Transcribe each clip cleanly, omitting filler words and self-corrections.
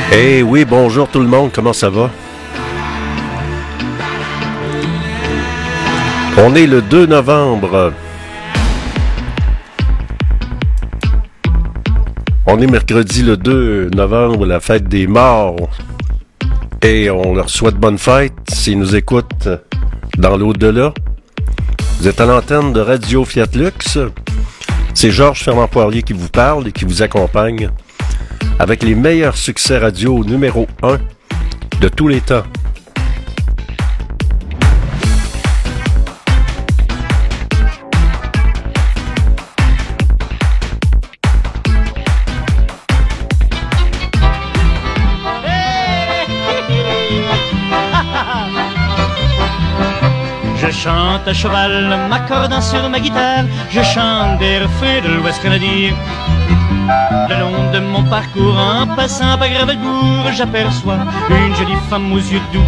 Eh oui, bonjour tout le monde, comment ça va? On est le 2 novembre. On est mercredi le 2 novembre, la fête des morts. Et on leur souhaite bonne fête s'ils nous écoutent dans l'au-delà. Vous êtes à l'antenne de Radio Fiat Lux. C'est Georges Fernand-Poirier qui vous parle et qui vous accompagne avec les meilleurs succès radio numéro 1 de tous les temps. Je chante à cheval, m'accordant sur ma guitare. Je chante des refrains de l'Ouest canadien. Le long de mon parcours, en passant par Gravelbourg, j'aperçois une jolie femme aux yeux doux.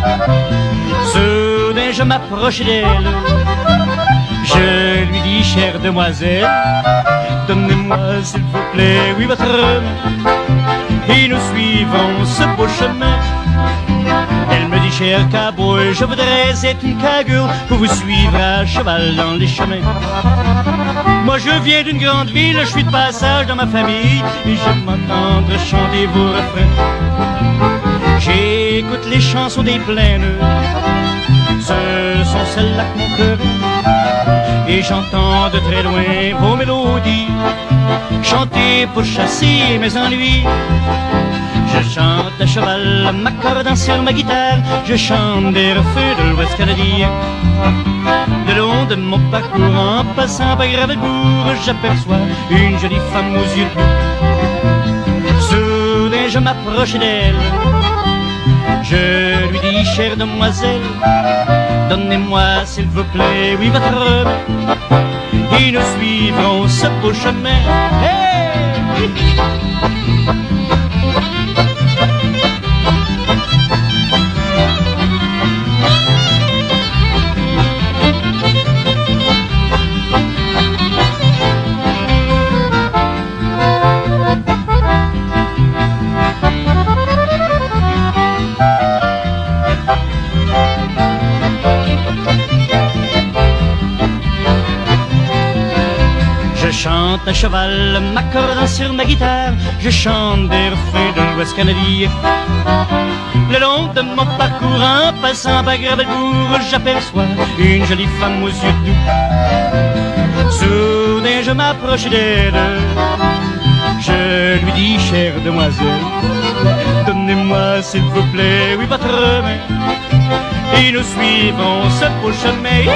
Soudain je m'approche d'elle. Je lui dis, chère demoiselle, donnez-moi s'il vous plaît, oui, votre main. Et nous suivons ce beau chemin. Elle me dit, cher cowboy, je voudrais être une cagoule pour vous suivre à cheval dans les chemins. Moi je viens d'une grande ville, je suis de passage dans ma famille et j'aime m'entendre chanter vos refrains. J'écoute les chansons des plaines, ce sont celles-là que mon cœur aime. Et j'entends de très loin vos mélodies, chanter pour chasser mes ennuis. Je chante à cheval, m'accordant sur ma guitare. Je chante des refrains de l'Ouest canadien. Le long de mon parcours, en passant par Gravelbourg, j'aperçois une jolie femme aux yeux doux. Soudain je m'approche d'elle. Je lui dis, chère demoiselle, donnez-moi s'il vous plaît, oui, votre main. Et nous suivrons ce beau chemin. Hey! Je chante à cheval, m'accordant sur ma guitare. Je chante des refrains de l'Ouest canadien. Le long de mon parcours, en passant par Gravelbourg, j'aperçois une jolie femme aux yeux doux. Soudain je m'approche d'elle. Je lui dis, chère demoiselle, donnez-moi s'il vous plaît, oui, votre main. Et nous suivons ce beau chemin.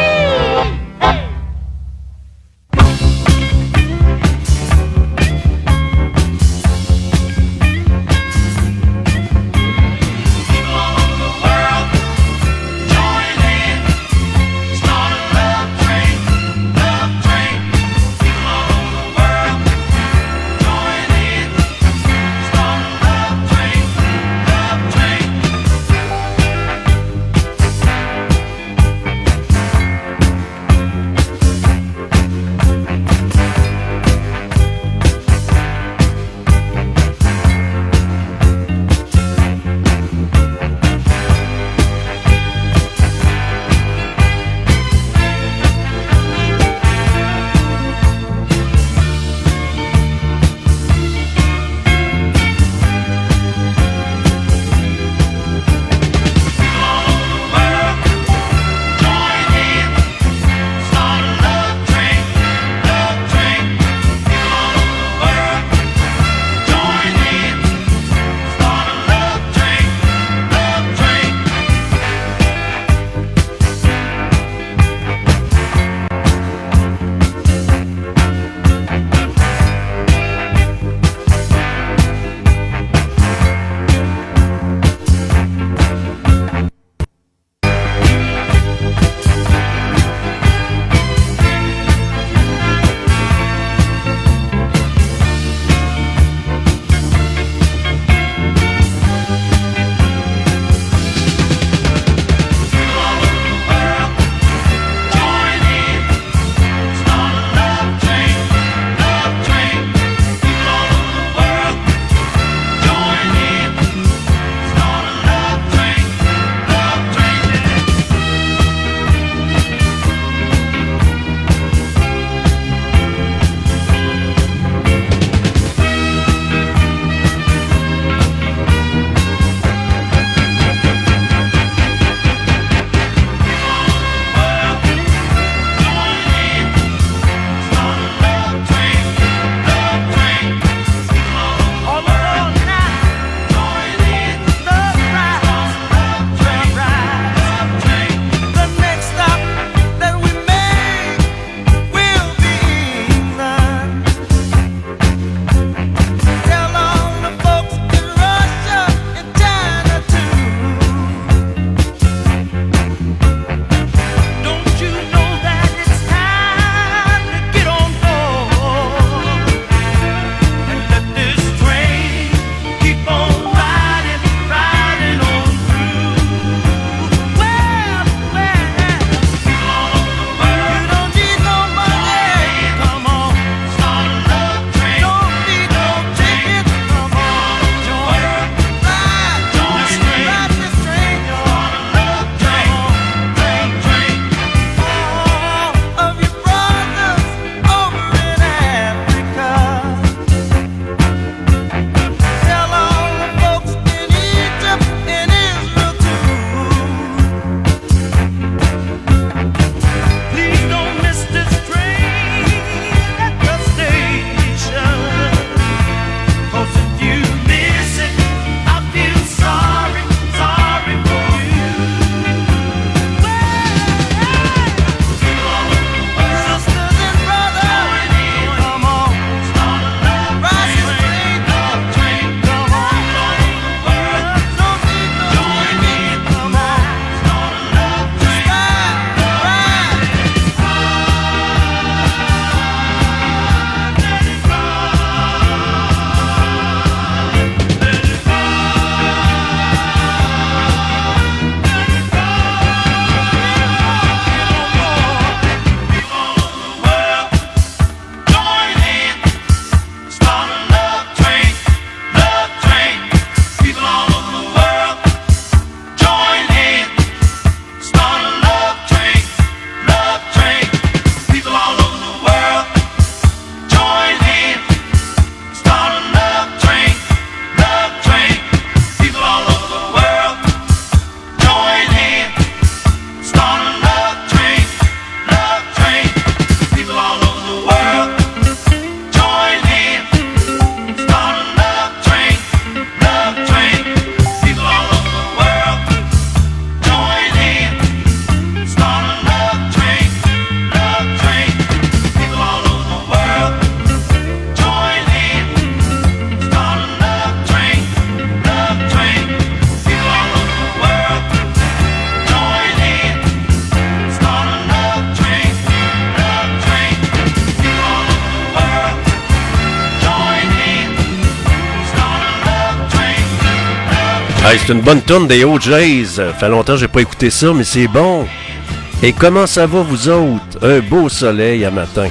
Hey, c'est une bonne tourne des OJs. Fait longtemps que j'ai pas écouté ça, mais c'est bon. Et comment ça va, vous autres? Un beau soleil à matin.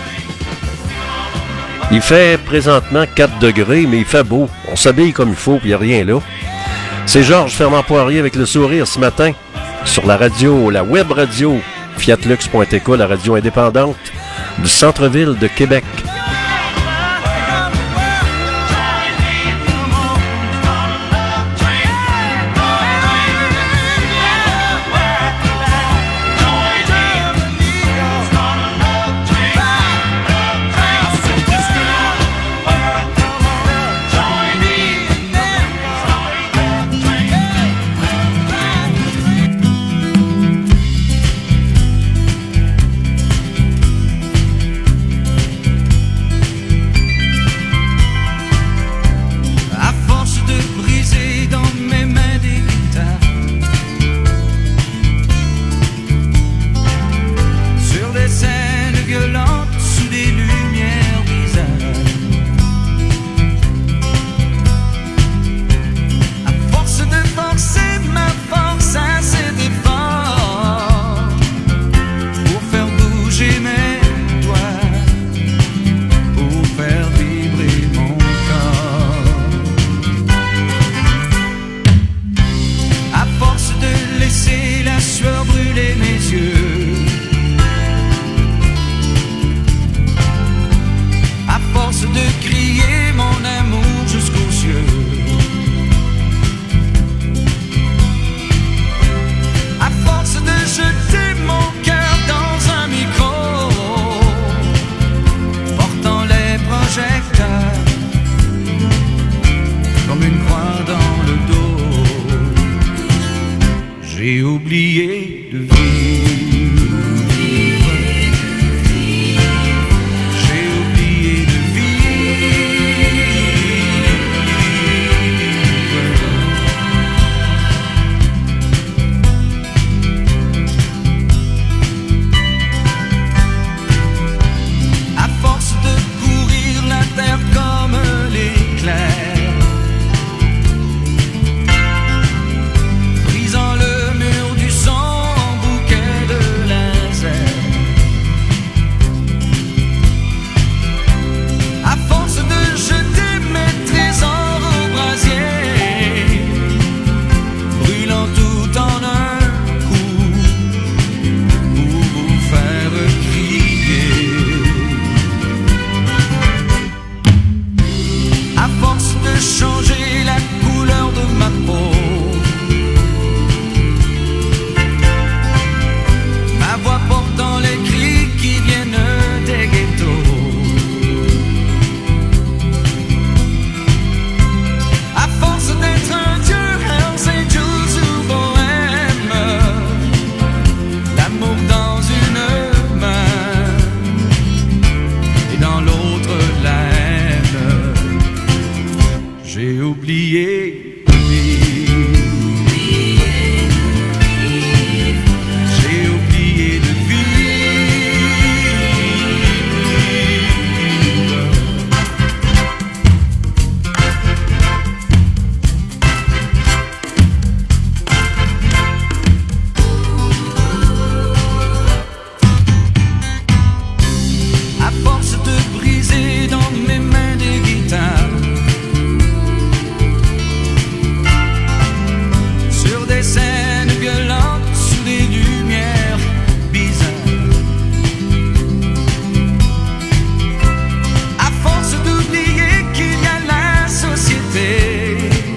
Il fait présentement 4 degrés, mais il fait beau. On s'habille comme il faut, puis il n'y a rien là. C'est Georges Fernand-Poirier avec le sourire ce matin sur la radio, la web radio fiatlux.tk, la radio indépendante du centre-ville de Québec. J'ai oublié de vivre. J'ai oublié de vivre. À force de courir la terre comme l'éclair, changer la couleur de ma peau, ma voix portant les cris qui viennent des ghettos. À force d'être un dieu, Hells Angels ou bohème, l'amour dans une main et dans l'autre la haine. J'ai oublié de vivre. J'ai oublié de À force de briser dans mes mains des guitares, des scènes violentes sous des lumières bizarres. À force d'oublier qu'il y a la société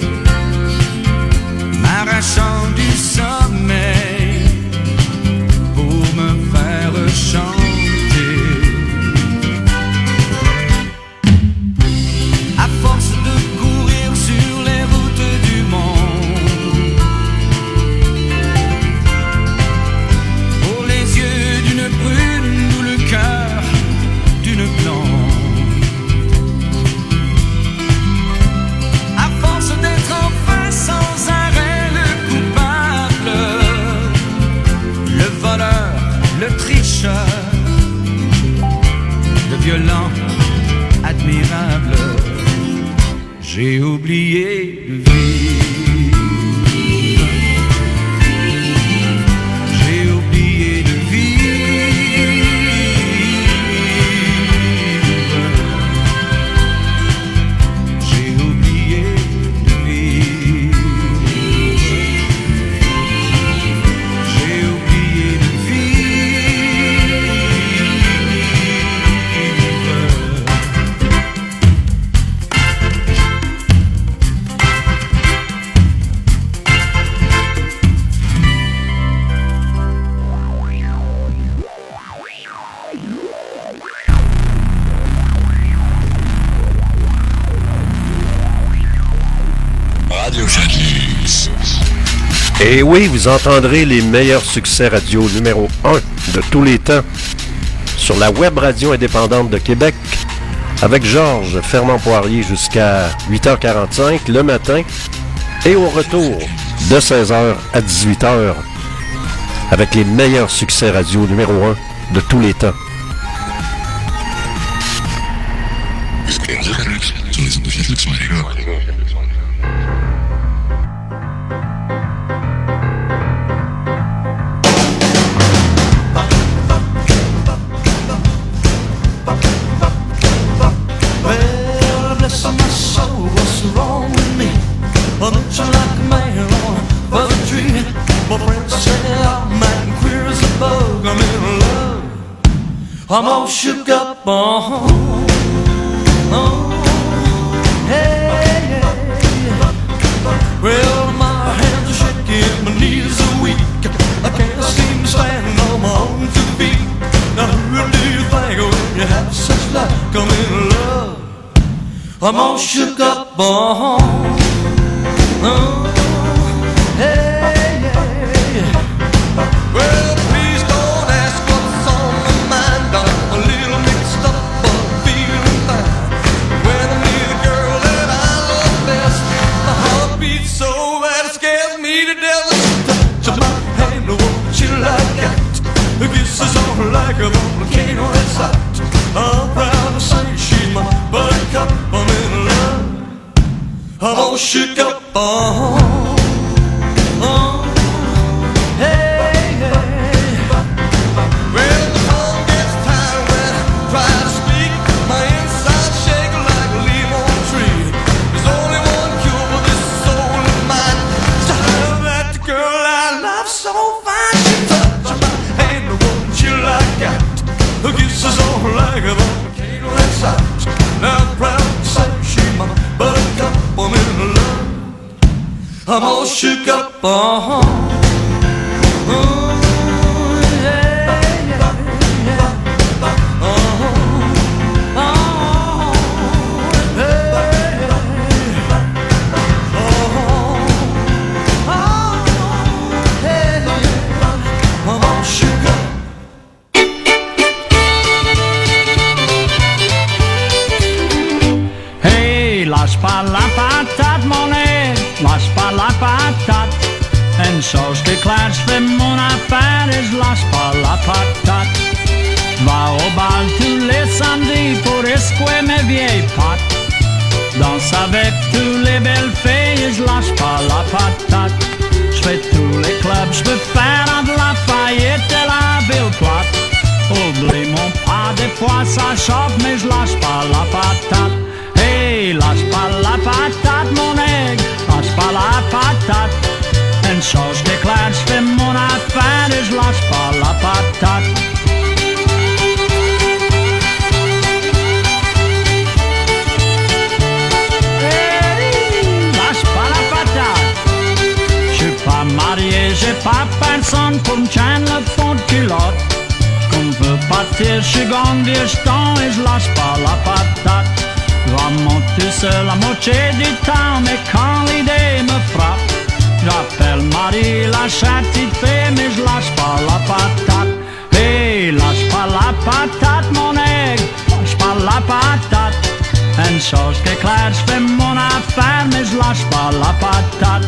m'arrachant du sommeil pour me faire chanter. À force de courir sur les routes du monde, brune ou le cœur d'une blonde. À force d'être enfin sans arrêt le coupable, le voleur, le tricheur, le violent, admirable, j'ai oublié de vivre. Radio Chalus. Et oui, vous entendrez les meilleurs succès radio numéro 1 de tous les temps sur la web radio indépendante de Québec avec Georges Fernand Poirier jusqu'à 8h45 le matin et au retour de 16h à 18h avec les meilleurs succès radio numéro 1 de tous les temps. I'm all shook up, hey, well, my hands are shaking, my knees are weak, I can't seem to stand on my own 2 feet. Now who do you think when you have such luck, I'm in love? I'm all shook up, hey, well, please don't ask what's on my mind. I'm a little mixed up, but feeling fine. When I'm near the girl that I love best, my heart beats so bad it scares me to death. Touch my hand, won't you like that? The kisses on her like a volcano that's hot. I'm proud to say she's my buttercup. I'm in love. I'm all shook up, I'm all shook up, Hey, lâche pas la patate, mon nez, lâche pas la patate. Une chose qui est claire, je fais mon affaire et je lâche pas la patate. Va au bal tous les samedis pour escouer mes vieilles pattes. Danse avec tous les belles filles et je lâche pas la patate. Je fais tous les clubs, je peux faire de la faillite et la ville plate. Oublie mon pas, des fois ça chauffe mais je lâche pas la patate. Hey, lâche pas la patate, mon aigle, lâche pas la patate. Une chose d'éclair, je fais mon affaire et je lâche pas la patate. Hey, lâche pas la patate. Je suis pas marié, j'ai pas personne pour me chaîner le fond de culotte. Qu'on veut partir, je suis gagné, je tends et je lâche pas la patate. Je monte tout seul la moitié du temps, mais quand l'idée me frappe, j'appelle Marie la châtie de fée, mais je lâche pas la patate. Hey, lâche pas la patate, mon aigle, lâche pas la patate. Une chose qui est claire, je fais mon affaire, mais je lâche pas la patate.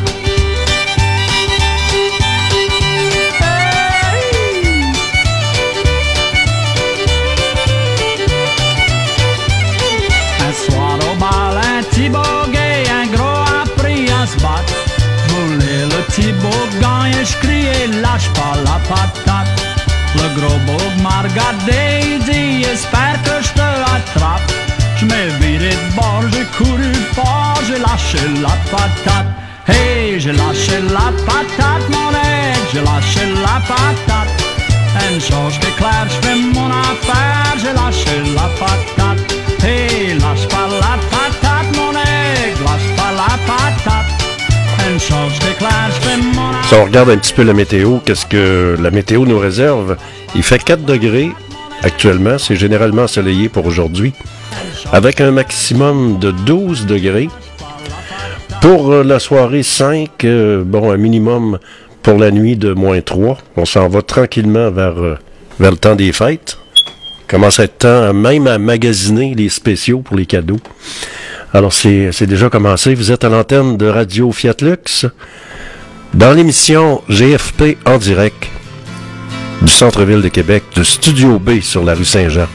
Un petit boguet, un gros a pris à se battre. Voulais le petit boguin et je criais lâche pas la patate. Le gros bogue m'a regardé, il dit espère que je te attrape. Je m'ai viré de bord, j'ai couru fort, j'ai lâché la patate. Hey, j'ai lâché la patate, mon aigle, j'ai lâché la patate. Une chose qui est claire, je fais mon affaire, j'ai lâché la patate. Hey, lâche pas la patate, mon aigle, lâche pas la patate. Une chose qui est claire, je fais mon affaire. Si on regarde un petit peu la météo, qu'est-ce que la météo nous réserve? Il fait 4 degrés actuellement, c'est généralement ensoleillé pour aujourd'hui, avec un maximum de 12 degrés. Pour la soirée 5, bon, un minimum pour la nuit de -3. On s'en va tranquillement vers le temps des fêtes. Commence à être temps même à magasiner les spéciaux pour les cadeaux. Alors, c'est déjà commencé. Vous êtes à l'antenne de Radio Fiat Lux dans l'émission GFP en direct du centre-ville de Québec, du Studio B sur la rue Saint-Jean.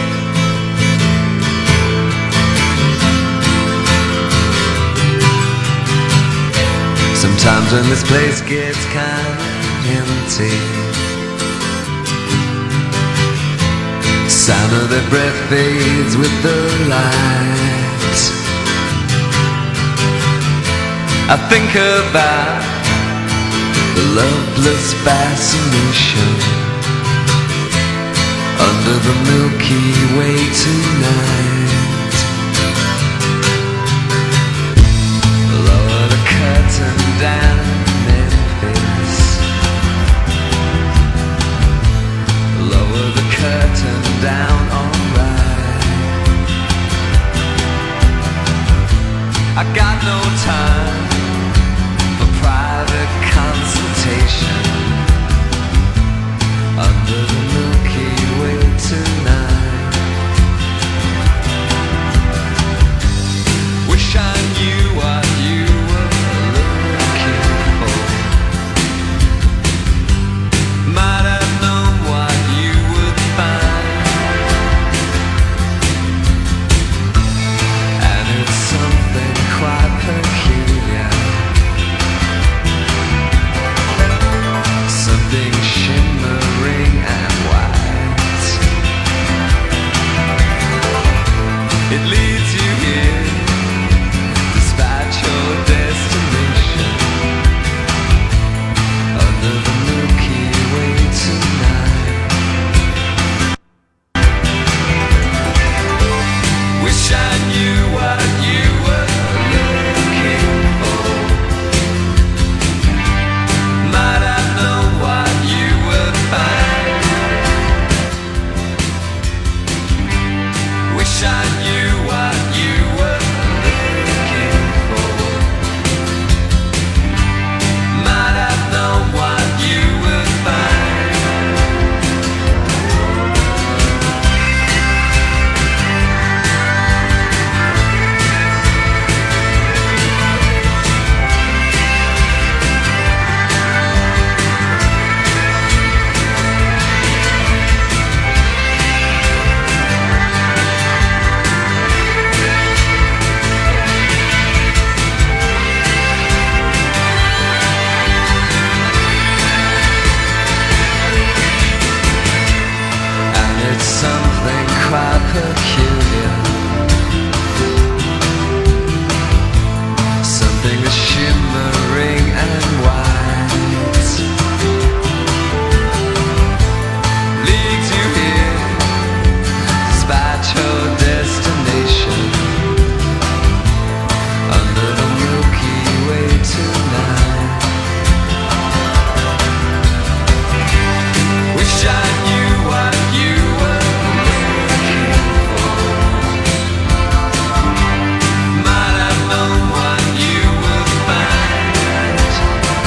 Sometimes when this place gets kind of empty, sound of their breath fades with the light. I think about the loveless fascination under the Milky Way tonight. Lower the curtain down Memphis, lower the curtain down, alright. I got no time for private consultation under the Milky Way tonight. Wish I knew what you were looking for. Might have known what you would find. And it's something quite peculiar, something shimmering and white. It leads you here despite your destination under the Milky Way tonight. Wish I knew what you were looking for. Might have known what you would find. Wish I knew what you were looking for. Might have known what you would find. And it's something quite peculiar, something that's shimmering and white. Leads you here despite your destination under the Milky Way tonight. Wish I knew what you were looking for. Might have known what you would find.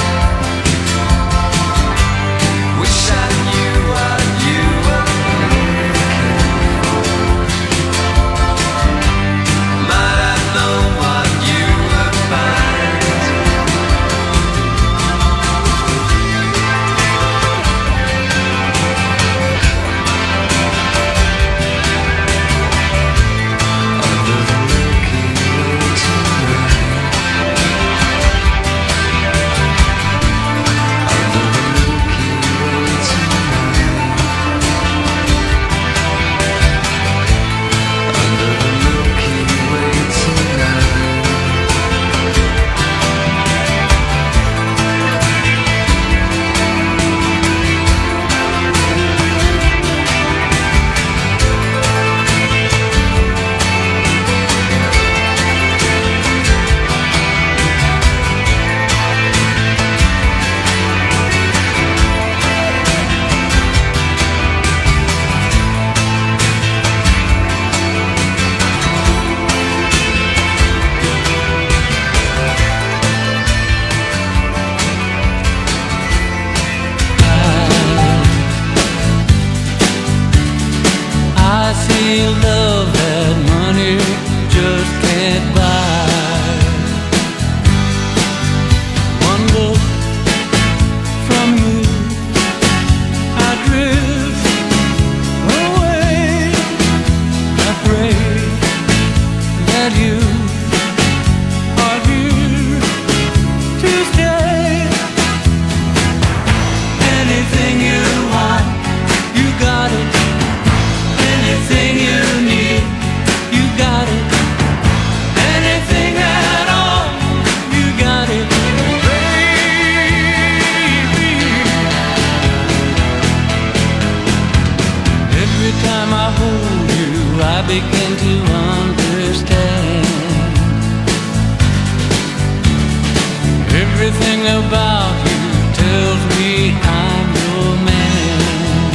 Everything about you tells me I'm your man.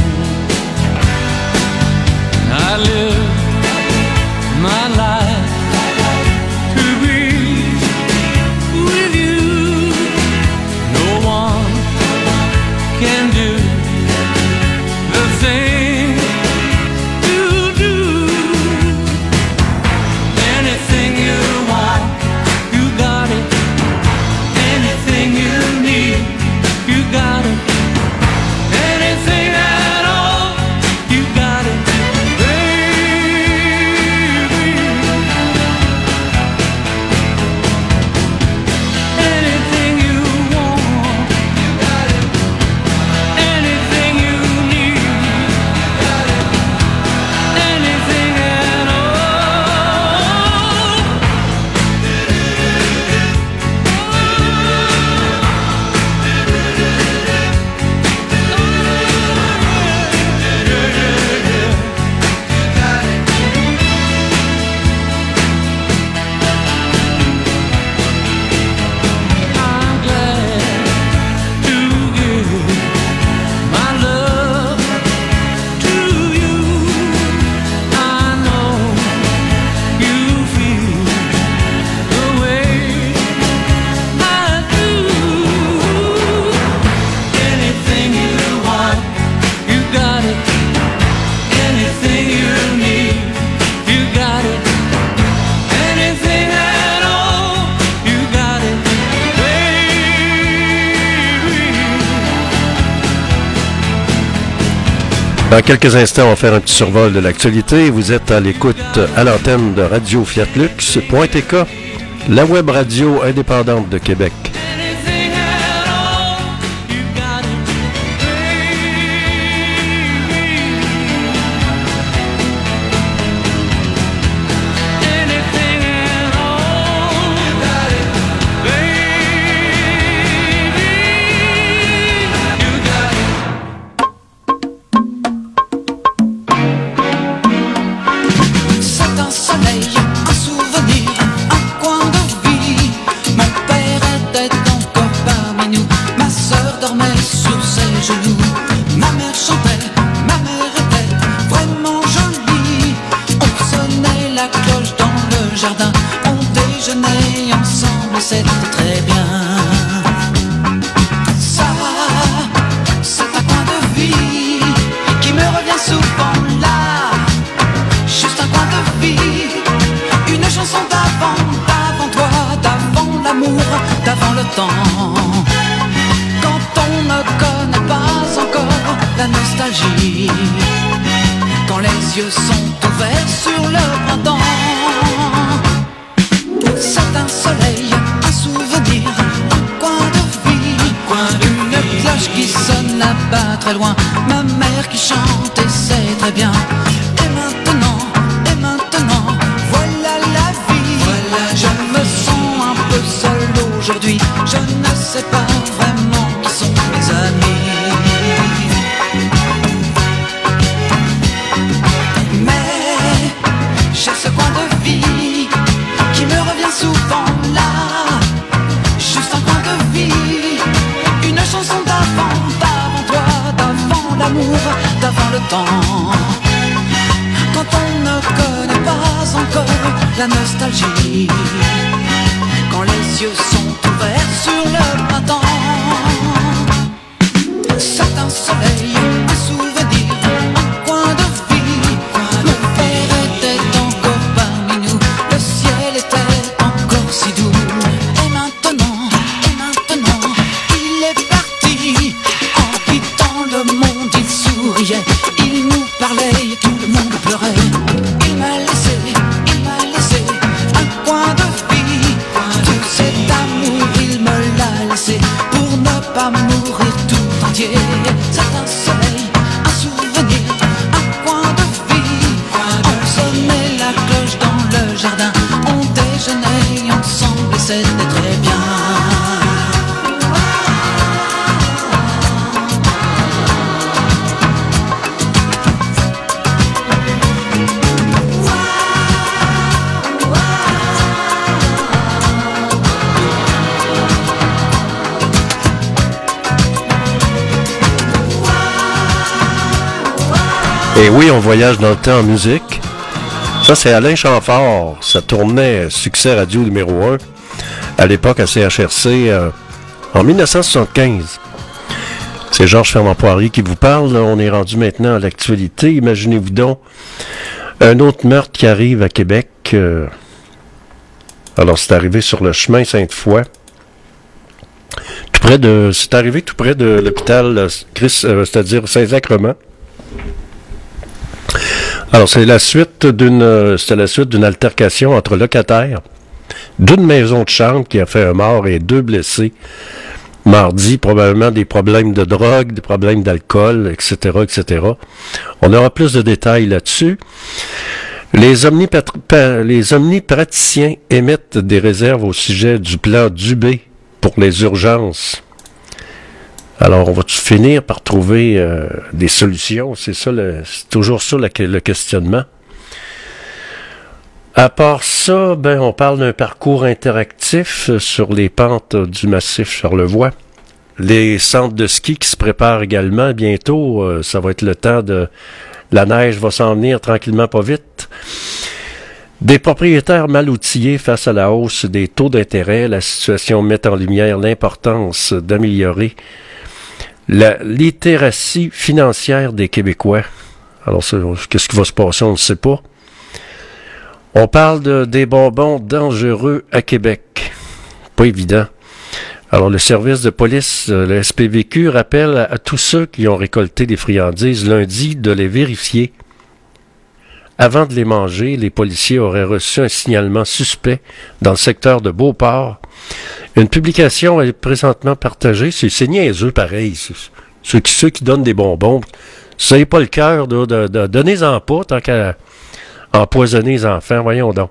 I live my life to be with you. No one can do the thing you do. Anything you want, you got it. Anything you need, you got it. Anything at all, you got it, baby. Anything you want, you got it. Anything you need, you got it. Anything at all. I'm glad to give my love to you. I know you feel the way I do. Anything you want, you got it. Anything you need, you got it. Anything at all, you got it, baby. Dans quelques instants, on va faire un petit survol de l'actualité. Vous êtes à l'écoute à l'antenne de Radio Fiat Lux.tk, la web radio indépendante de Québec. Anything at all, you got it, baby. Anything at all, you got it, baby. You got it. C'est un soleil, un souvenir, un coin de vie. Mon père était encore parmi nous. Ma sœur dormait sur ses genoux. Ma mère chantait, ma mère était vraiment jolie. On sonnait la cloche dans le jardin. On déjeunait ensemble, c'était très bien. Ça, c'est un coin de vie qui me revient souvent là. Juste un coin de vie, une chanson d'avant, d'avant toi, d'avant l'amour, d'avant le temps. Quand on ne connaît pas encore la nostalgie, quand les yeux sont ouverts sur le printemps. C'est un soleil, un souvenir, un coin de vie, une cloche qui sonne là-bas très loin, ma mère qui chante et c'est très bien. Et maintenant, voilà la vie. Je me sens un peu seul aujourd'hui. Je ne sais pas vraiment qui sont mes amis. Mais j'ai ce coin de vie qui me revient souvent là. Juste un coin de vie, une chanson d'avant, d'avant toi, d'avant l'amour, d'avant le temps. Quand on ne connaît pas encore la nostalgie, quand les yeux sont ouverts sur le printemps. C'est un soleil, un souvenir, un coin de vie. Mon père était encore parmi nous, le ciel était encore si doux. Et maintenant, il est parti. En quittant le monde, il souriait, il nous parlait et tout le monde pleurait. Il m'a laissé un coin de vie. Tout cet amour, il me l'a laissé pour ne pas mourir tout entier. C'est un soleil, un souvenir, un coin de vie. On sonnait la cloche dans le jardin, on déjeunait ensemble et c'était très bien. Et oui, on voyage dans le temps en musique. Ça, c'est Alain Chamfort. Ça tournait Succès Radio numéro 1 à l'époque à CHRC en 1975. C'est Georges Fernand-Poirier qui vous parle. On est rendu maintenant à l'actualité. Imaginez-vous donc un autre meurtre qui arrive à Québec. Alors, c'est arrivé sur le chemin Sainte-Foy. C'est arrivé tout près de l'hôpital c'est-à-dire Saint-Sacrement. Alors, c'était la suite d'une altercation entre locataires d'une maison de chambre qui a fait un mort et 2 blessés. Mardi, probablement des problèmes de drogue, des problèmes d'alcool, etc., etc. On aura plus de détails là-dessus. Les omnipraticiens émettent des réserves au sujet du plan Dubé pour les urgences. Alors, on va finir par trouver des solutions. C'est toujours ça le questionnement. À part ça, on parle d'un parcours interactif sur les pentes du massif Charlevoix. Les centres de ski qui se préparent également bientôt. Ça va être le temps de... La neige va s'en venir tranquillement, pas vite. Des propriétaires mal outillés face à la hausse des taux d'intérêt. La situation met en lumière l'importance d'améliorer la littératie financière des Québécois. Alors, qu'est-ce qui va se passer? On ne sait pas. On parle des bonbons dangereux à Québec. Pas évident. Alors, le service de police, le SPVQ, rappelle à tous ceux qui ont récolté des friandises lundi de les vérifier. Avant de les manger, les policiers auraient reçu un signalement suspect dans le secteur de Beauport. Une publication est présentement partagée. C'est niaiseux, pareil. Ceux qui donnent des bonbons, ça n'est pas le cœur de donnez-en pas tant qu'à empoisonner les enfants. Voyons donc.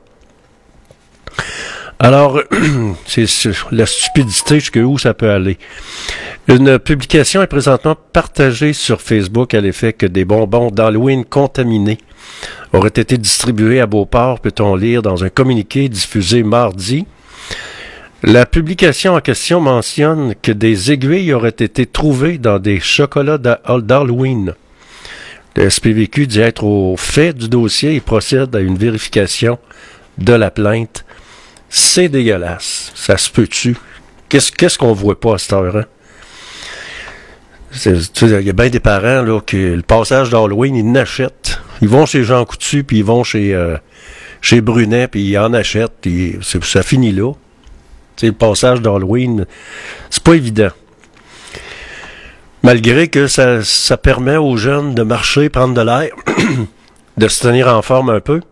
Alors, c'est la stupidité jusqu'où ça peut aller. Une publication est présentement partagée sur Facebook à l'effet que des bonbons d'Halloween contaminés auraient été distribués à Beauport, peut-on lire dans un communiqué diffusé mardi. La publication en question mentionne que des aiguilles auraient été trouvées dans des chocolats d'Halloween. Le SPVQ dit être au fait du dossier et procède à une vérification de la plainte. C'est dégueulasse. Ça se peut-tu? Qu'est-ce qu'on voit pas à cette heure, hein? Il y a bien des parents là que le passage d'Halloween, ils n'achètent. Ils vont chez Jean Coutu, puis ils vont chez Brunet, puis ils en achètent, puis ça finit là. Le passage d'Halloween, c'est pas évident. Malgré que ça permet aux jeunes de marcher, prendre de l'air, de se tenir en forme un peu.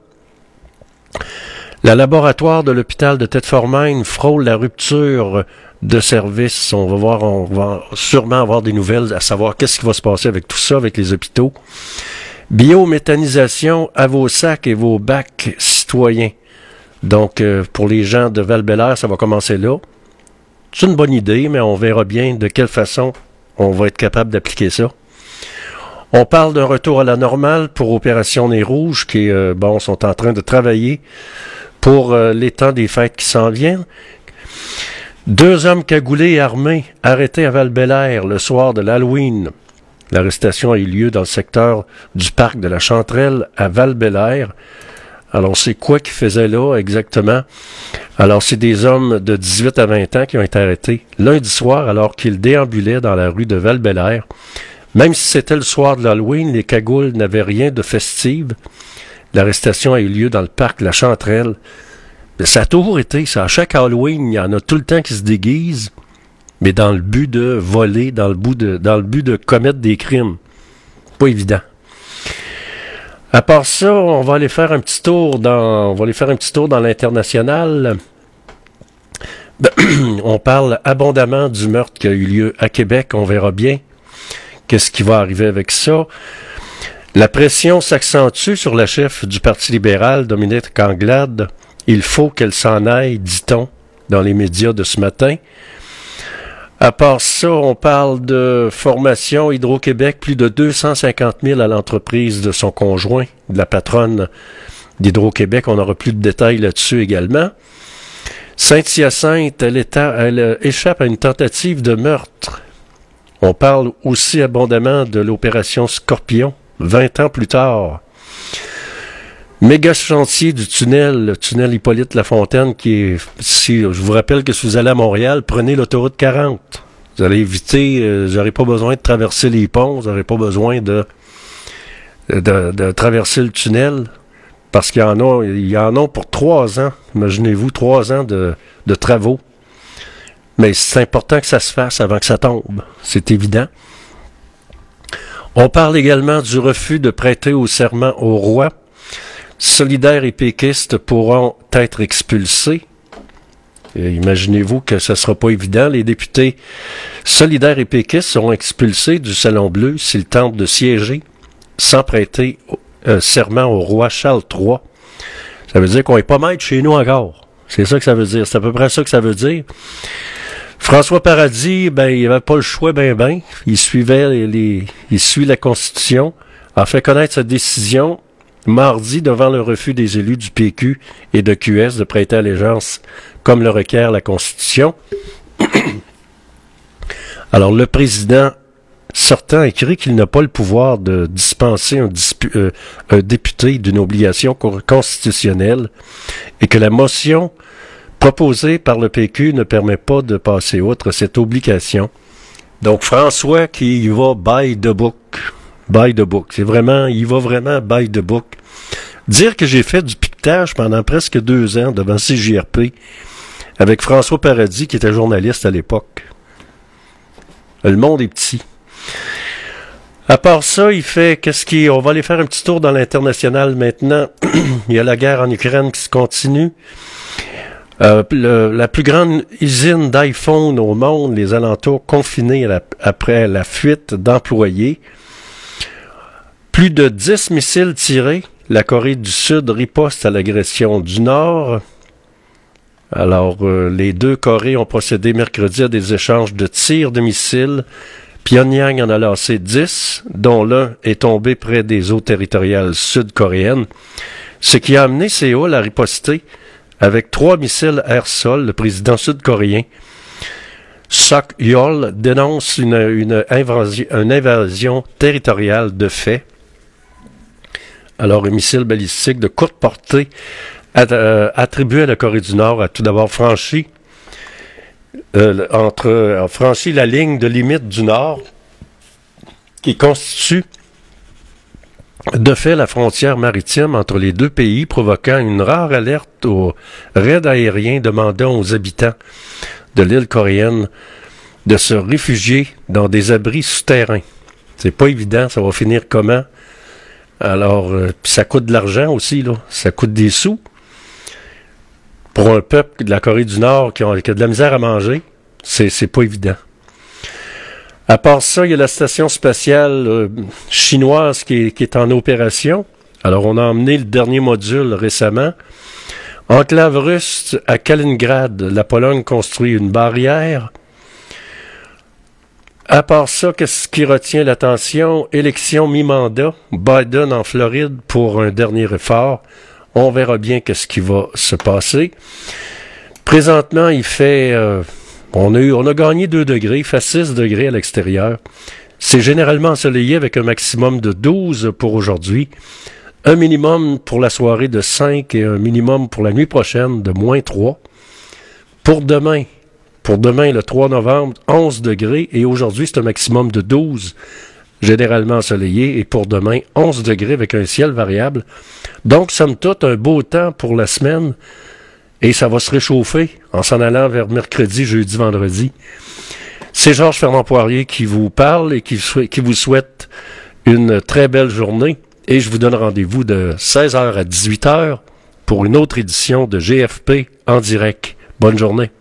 Le laboratoire de l'hôpital de Tête-Formaine frôle la rupture de service. On va sûrement avoir des nouvelles à savoir qu'est-ce qui va se passer avec tout ça, avec les hôpitaux. Biométhanisation à vos sacs et vos bacs citoyens. Donc, pour les gens de Val-Bélair, ça va commencer là. C'est une bonne idée, mais on verra bien de quelle façon on va être capable d'appliquer ça. On parle d'un retour à la normale pour Opération Nez Rouge, qui sont en train de travailler pour les temps des fêtes qui s'en viennent. 2 hommes cagoulés et armés arrêtés à Val-Bélair le soir de l'Halloween. L'arrestation a eu lieu dans le secteur du parc de la Chanterelle à Val-Bélair. Alors, c'est quoi qu'ils faisaient là exactement? Alors, c'est des hommes de 18 à 20 ans qui ont été arrêtés lundi soir alors qu'ils déambulaient dans la rue de Val-Bélair. Même si c'était le soir de l'Halloween, les cagoules n'avaient rien de festive. L'arrestation a eu lieu dans le parc La Chanterelle. Ça a toujours été ça. À chaque Halloween, il y en a tout le temps qui se déguisent, mais dans le but de voler, dans le but de commettre des crimes. Pas évident. À part ça, on va aller faire un petit tour dans l'international. On parle abondamment du meurtre qui a eu lieu à Québec. On verra bien qu'est-ce qui va arriver avec ça. La pression s'accentue sur la chef du Parti libéral, Dominique Anglade. Il faut qu'elle s'en aille, dit-on, dans les médias de ce matin. À part ça, on parle de formation Hydro-Québec, plus de 250 000 à l'entreprise de son conjoint, de la patronne d'Hydro-Québec. On aura plus de détails là-dessus également. Saint-Hyacinthe, elle échappe à une tentative de meurtre. On parle aussi abondamment de l'opération Scorpion, 20 ans plus tard. Méga chantier du tunnel, le tunnel Hippolyte-Lafontaine, qui est, si je vous rappelle que si vous allez à Montréal, prenez l'autoroute 40. Vous allez éviter, vous n'aurez pas besoin de traverser les ponts, vous n'aurez pas besoin de traverser le tunnel, parce qu'il y en a pour 3 ans. Imaginez-vous, 3 ans de travaux. Mais c'est important que ça se fasse avant que ça tombe. C'est évident. On parle également du refus de prêter au serment au roi. Solidaires et péquistes pourront être expulsés. Et imaginez-vous que ce ne sera pas évident. Les députés solidaires et péquistes seront expulsés du Salon Bleu s'ils tentent de siéger sans prêter serment au roi Charles III. Ça veut dire qu'on n'est pas maître chez nous encore. C'est ça que ça veut dire. C'est à peu près ça que ça veut dire. François Paradis, il n'avait pas le choix Il suivait il suit la Constitution, a fait connaître sa décision mardi devant le refus des élus du PQ et de QS de prêter allégeance comme le requiert la Constitution. Alors, le président sortant écrit qu'il n'a pas le pouvoir de dispenser un député d'une obligation constitutionnelle et que la motion proposée par le PQ ne permet pas de passer outre cette obligation. Donc, François qui y va by the book. By the book. Il va vraiment by the book. Dire que j'ai fait du piquetage pendant presque 2 ans devant CJRP avec François Paradis qui était journaliste à l'époque. Le monde est petit. À part ça, on va aller faire un petit tour dans l'international maintenant. Il y a la guerre en Ukraine qui se continue. La plus grande usine d'iPhone au monde, les alentours confinés après la fuite d'employés. Plus de 10 missiles tirés. La Corée du Sud riposte à l'agression du Nord. Alors, les 2 Corées ont procédé mercredi à des échanges de tirs de missiles. Pyongyang en a lancé 10, dont l'un est tombé près des eaux territoriales sud-coréennes, ce qui a amené Séoul à riposter avec 3 missiles air-sol. Le président sud-coréen Sok-yeol dénonce une invasion territoriale de fait. Alors, un missile balistique de courte portée attribué à la Corée du Nord a tout d'abord franchi la ligne de limite du Nord qui constitue de fait la frontière maritime entre les 2 pays, provoquant une rare alerte aux raids aériens demandant aux habitants de l'île coréenne de se réfugier dans des abris souterrains. C'est pas évident, ça va finir comment? Alors, ça coûte de l'argent aussi, là. Ça coûte des sous. Pour un peuple de la Corée du Nord qui a de la misère à manger, c'est pas évident. À part ça, il y a la station spatiale chinoise qui est en opération. Alors, on a emmené le dernier module récemment. Enclave russe à Kaliningrad, la Pologne construit une barrière. À part ça, qu'est-ce qui retient l'attention? Élection mi-mandat, Biden en Floride pour un dernier effort. On verra bien qu'est-ce qui va se passer. Présentement, il fait... on a gagné 2 degrés, il fait 6 degrés à l'extérieur. C'est généralement ensoleillé avec un maximum de 12 pour aujourd'hui. Un minimum pour la soirée de 5 et un minimum pour la nuit prochaine de -3. Pour demain, le 3 novembre, 11 degrés et aujourd'hui, c'est un maximum de 12, généralement ensoleillé. Et pour demain, 11 degrés avec un ciel variable. Donc, somme toute, un beau temps pour la semaine. Et ça va se réchauffer en s'en allant vers mercredi, jeudi, vendredi. C'est Georges Fernand Poirier qui vous parle et qui vous souhaite une très belle journée. Et je vous donne rendez-vous de 16h à 18h pour une autre édition de GFP en direct. Bonne journée.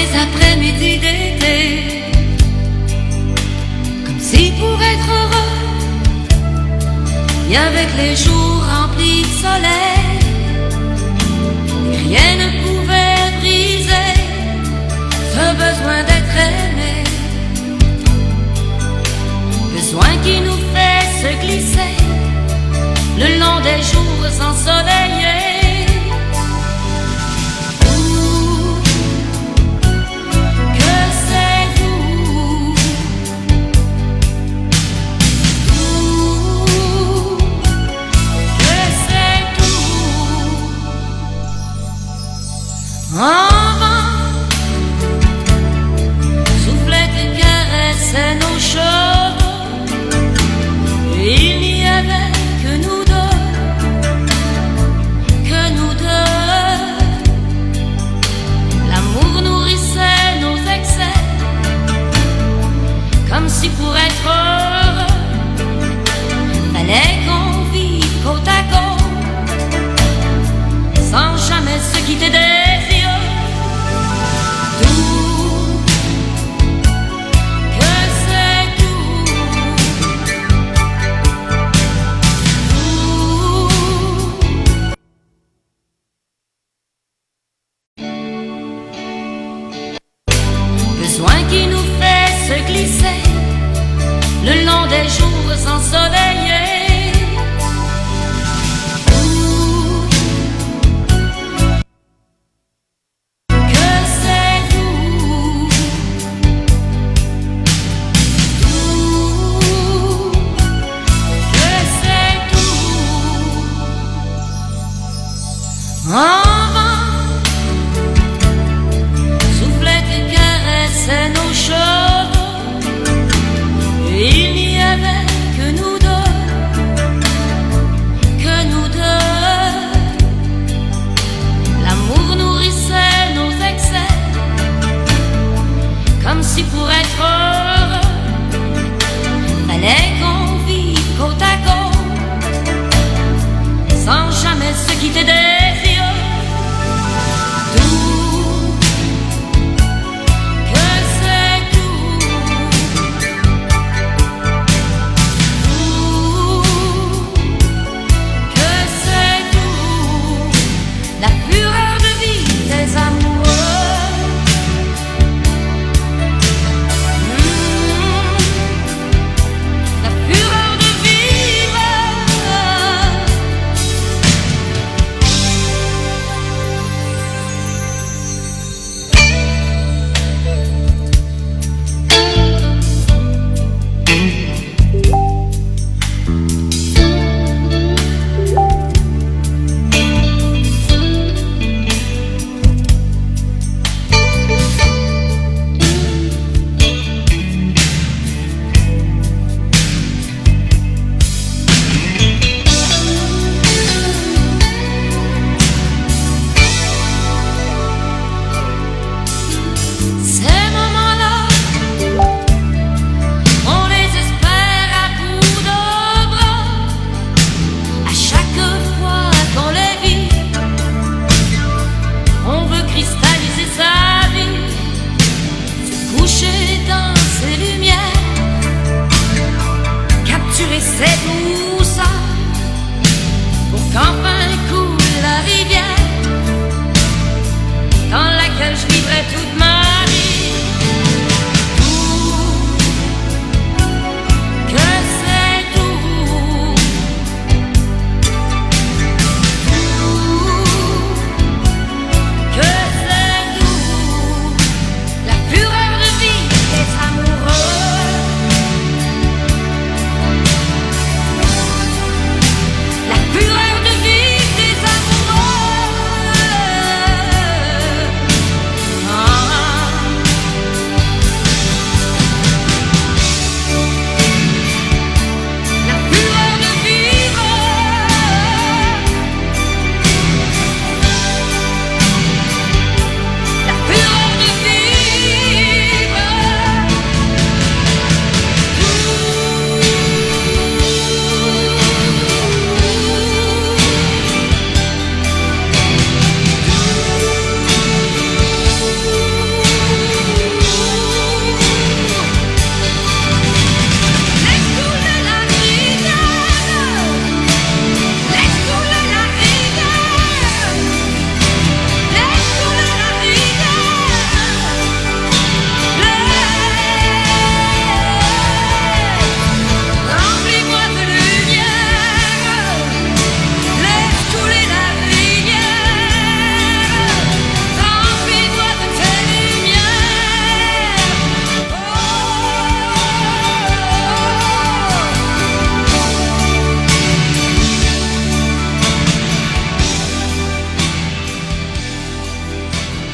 les après-midi d'été, comme si pour être heureux, il y avait que les jours remplis de soleil, et rien ne pouvait briser ce besoin d'être aimé, besoin qui nous fait se glisser le long des jours ensoleillés. En vent, soufflait et caressait nos cheveux, et il n'y avait que nous deux, que nous deux. L'amour nourrissait nos excès, comme si pour être heureux, fallait qu'on vive côte à côte, sans jamais se quitter des yeux. Besoin qui nous fait se glisser le long des jours ensoleillés. Que c'est doux, que c'est doux. En vent, soufflait et caressait nos